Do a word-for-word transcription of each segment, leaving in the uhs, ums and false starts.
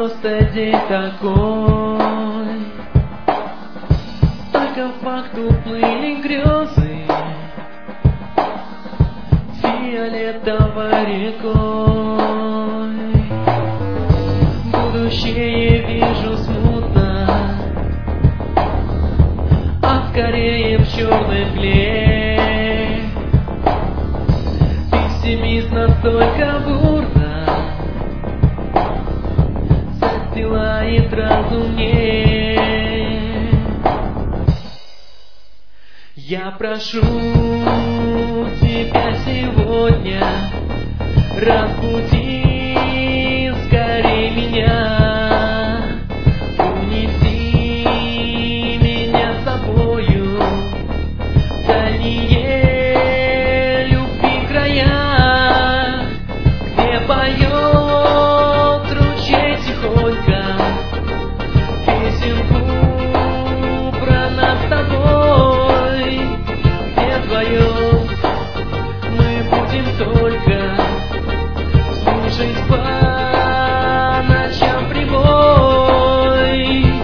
просто день такой. Только в факту плыли грезы фиолетовой рекой. Будущее вижу смутно, а скорее в черной мгле. Пессимизм настолько бурно застилает разум мне. Я прошу тебя сегодня, разбуди скорее меня, унеси меня с собою в дальние любви края, где поет ручей тихонько песенку про нас с тобой, где вдвоем мы будем только слушать по ночам прибой.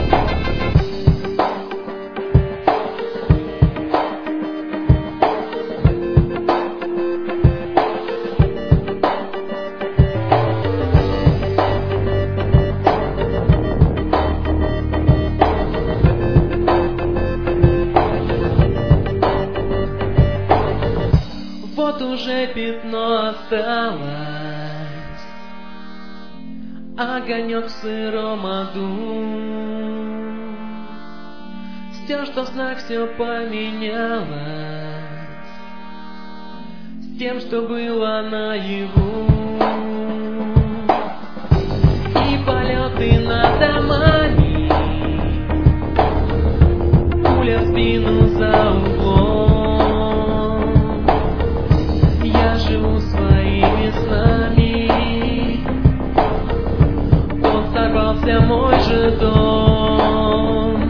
Вот уже пятно осталось, огонек в сыром аду. С тем, что в снах все поменялось, с тем, что было наяву. И полеты над домами, пуля в спину за углом. Я живу своими снами, вот сорвался мой же дом.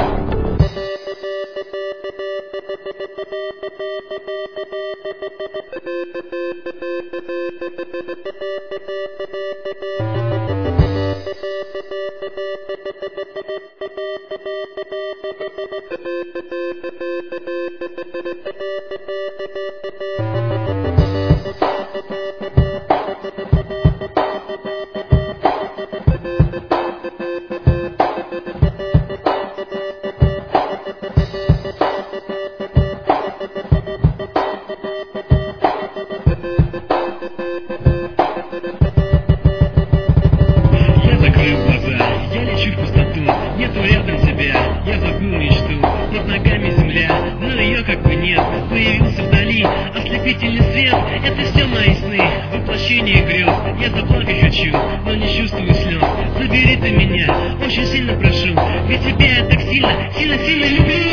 Нету рядом тебя, я забыл мечту. Под ногами земля, но ее как бы нет. Появился вдали ослепительный свет. Это все мои сны, воплощение грез. Я заплакать хочу, но не чувствую слез. Забери ты меня, очень сильно прошу, ведь тебя я так сильно, сильно, сильно люблю.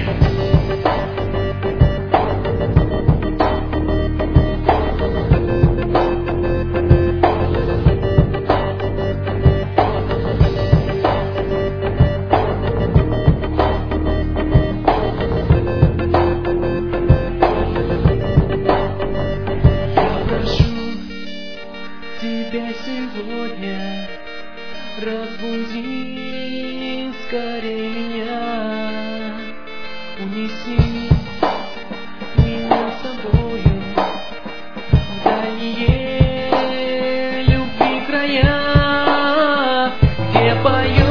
Тебя сегодня разбуди скорее меня, унеси меня с собою в дальние любви края, где поет